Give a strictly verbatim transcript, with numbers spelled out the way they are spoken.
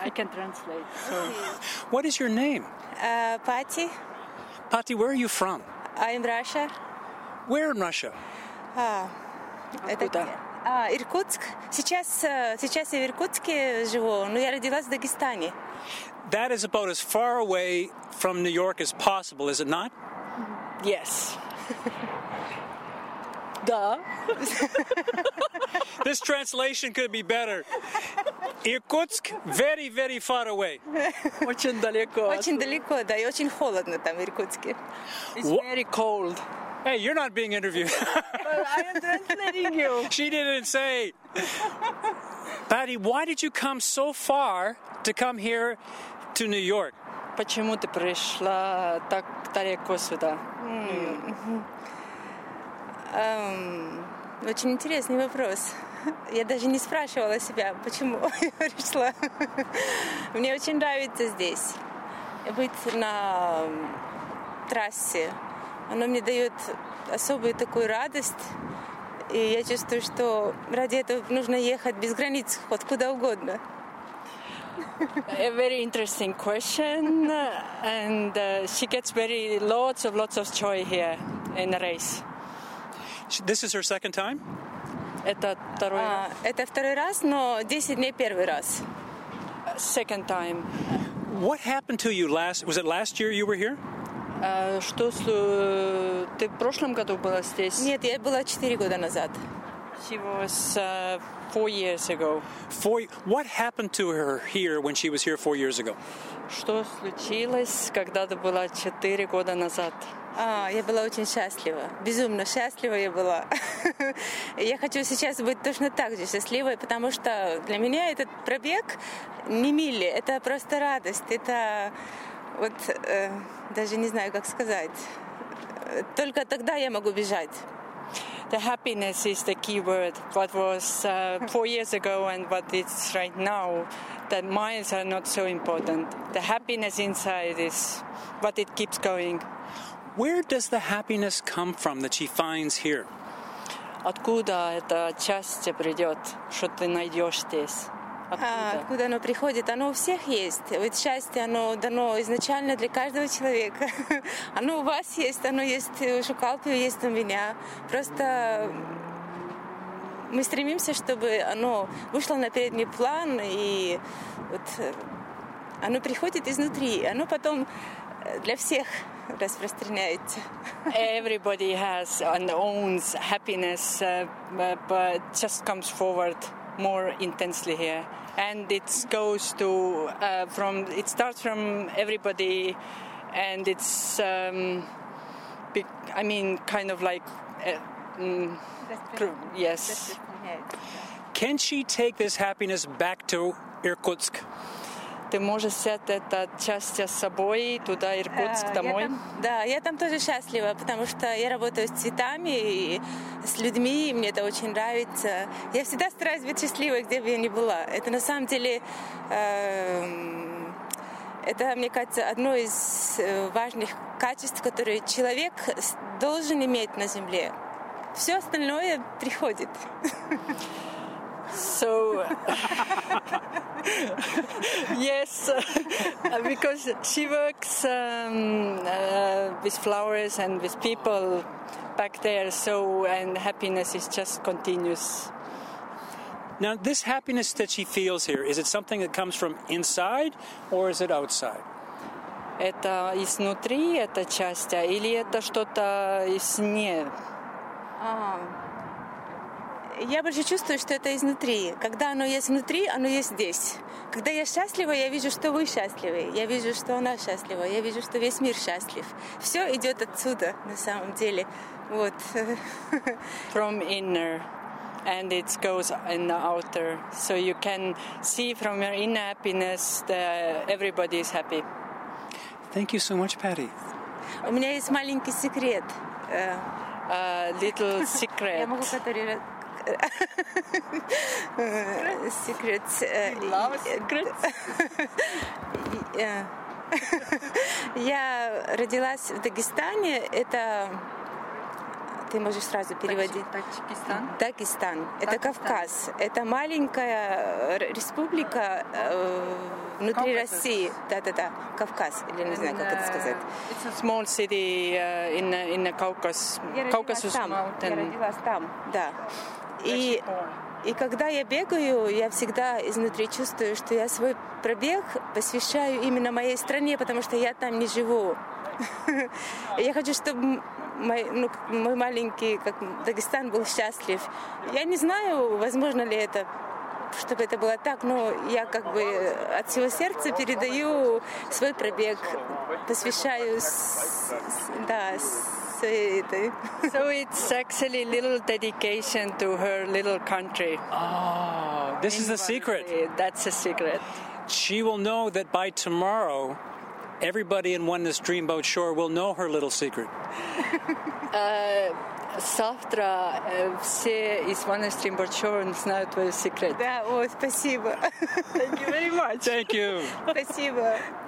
I can translate. So. What is your name? Uh, Patti. Patti, where are you from? I'm Russia. Where in Russia? А, это где? А, Иркутск. Сейчас, сейчас я в Иркутске живу, но я родилась в Дагестане. That is about as far away from New York as possible, is it not? Yes. Да. This translation could be better. Irkutsk, very, very far away. Очень далеко. Очень далеко, да, и очень холодно там в Иркутске. It's very cold. Hey, you're not being interviewed. But I am translating you. She didn't say. Patti, why did you come so far to come here to New York? Почему ты пришла так далеко сюда? Mm-hmm. Um, очень интересный вопрос. Я даже не спрашивала себя, почему я пришла. Мне очень нравится здесь. Быть на трассе. Оно мне дает особую такую радость. И я чувствую, что ради этого нужно ехать без границ, хоть куда угодно. A very interesting question, and uh, she gets very lots of lots of joy here in the race. This is her second time? Это второй а, раз. Это второй раз, но десять дней первый раз. Second time. What happened to you last? Was it last year you were here? Uh, что ты в прошлом году была здесь? Нет, я была четыре года назад. She was uh, four years ago. Four. What happened to her here when she was here four years ago? Что случилось, когда ты была четыре года назад? А, я была очень счастлива, безумно счастлива я была. Я хочу сейчас быть точно так же счастливой, потому что для меня этот пробег не мили, это просто радость, это вот э, даже не знаю, как сказать. Только тогда я могу бежать. The happiness is the key word. What was uh, four years ago and what it's right now, the miles are not so important. The happiness inside is what it keeps going. Where does the happiness come from that she finds here? Откуда это счастье придет, что ты найдешь здесь? Откуда? А, откуда оно приходит? Оно у всех есть. Ведь счастье, оно дано изначально для каждого человека. Оно у вас есть, оно есть у Шукалпи, есть у меня. Просто мы стремимся, чтобы оно вышло на передний план, и вот оно приходит изнутри. Оно потом для всех распространяется. Everybody has and owns happiness, uh, but just comes forward more intensely here. And it goes to uh, from it starts from everybody, and it's um, big, I mean kind of like uh, mm, yes. Can she take this happiness back to Irkutsk? Ты можешь взять это счастье с собой туда, Иркутск, а, домой? Я там, да, я там тоже счастлива, потому что я работаю с цветами и с людьми, и мне это очень нравится. Я всегда стараюсь быть счастливой, где бы я ни была. Это на самом деле, э, это, мне кажется, одно из важных качеств, которые человек должен иметь на земле. Все остальное приходит. So, yes, uh, because she works um, uh, with flowers and with people back there, so, and happiness is just continuous. Now, this happiness that she feels here, is it something that comes from inside or is it outside? Это изнутри, это часть, или это что-то извне? Я больше чувствую, что это изнутри. Когда оно есть внутри, оно есть здесь. Когда я счастлива, я вижу, что вы счастливы. Я вижу, что она счастлива. Я вижу, что весь мир счастлив. Все идет отсюда, на самом деле. Вот. From inner, and it goes in the outer. So you can see from your inner happiness that everybody is happy. Thank you so much, Patti. У меня есть маленький секрет. A little secret. Я могу который... Secret. Love secrets. Я родилась в Дагестане. Это ты можешь сразу переводить. Таджикистан. Дагестан. Это Кавказ. Это маленькая республика внутри Caucasus. России. Да-да-да, Кавказ, или не знаю, как это сказать. It's a small city uh, in in the Caucasus, Я родилась Caucasus там, я mountain. родилась там, да. И, и когда я бегаю, я всегда изнутри чувствую, что я свой пробег посвящаю именно моей стране, потому что я там не живу. Я хочу, чтобы мой, ну, мой маленький как Дагестан был счастлив. Я не знаю, возможно ли это, чтобы это было так, но я как бы от всего сердца передаю свой пробег, посвящаю с, с, да, своей этой. So it's actually little dedication to her little country. Oh, this is the secret. That's a secret. She will know that by tomorrow, everybody in Oneness Dreamboat Shore will know her little secret. Завтра все из Oneness Dreamboat Shore знают твой секрет. Да, о, спасибо. Thank you very much. Thank you. Спасибо.